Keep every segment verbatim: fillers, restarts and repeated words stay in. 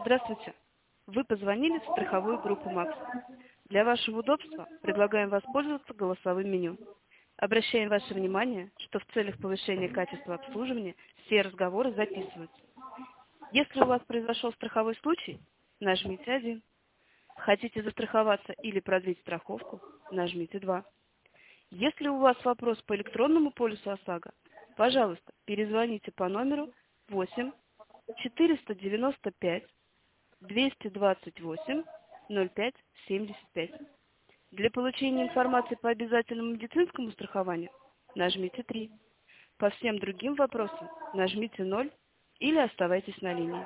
Здравствуйте. Вы позвонили в страховую группу «Макс». Для вашего удобства предлагаем воспользоваться голосовым меню. Обращаем ваше внимание, что в целях повышения качества обслуживания все разговоры записываются. Если у вас произошел страховой случай, нажмите один. Хотите застраховаться или продлить страховку, нажмите два. Если у вас вопрос по электронному полису ОСАГО, пожалуйста, перезвоните по номеру восемь четыреста девяносто пять двести двадцать восемь ноль пять семьдесят пять. Для получения информации по обязательному медицинскому страхованию нажмите три. По всем другим вопросам нажмите ноль или оставайтесь на линии.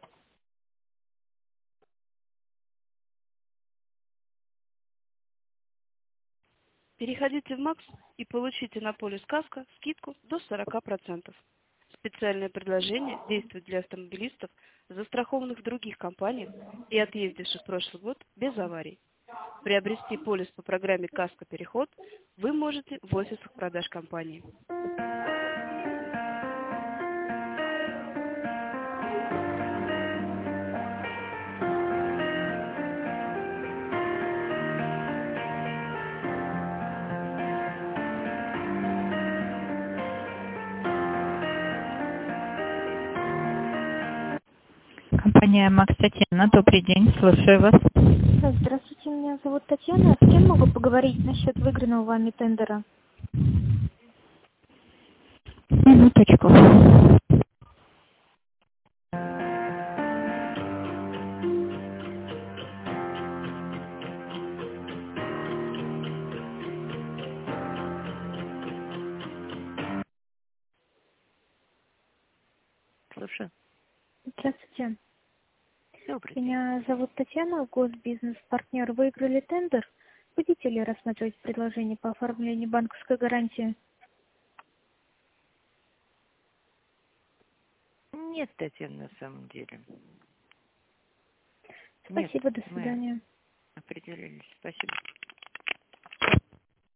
Переходите в МАКС и получите на полис КАСКО скидку до сорока процентов. Специальное предложение действует для автомобилистов, застрахованных в других компаниях и отъездивших в прошлый год без аварий. Приобрести полис по программе «КАСКО Переход» вы можете в офисах продаж компании. Компания «Макс», Татьяна, добрый день, слушаю вас. Здравствуйте, меня зовут Татьяна. С кем могу поговорить насчет выигранного вами тендера? Минуточку. Слушаю. Здравствуйте. Добрый день. Меня зовут Татьяна, госбизнес-партнер. Выиграли тендер. Будете ли рассматривать предложение по оформлению банковской гарантии? Нет, Татьяна, на самом деле. Спасибо, Нет, до свидания. мы определились. Спасибо.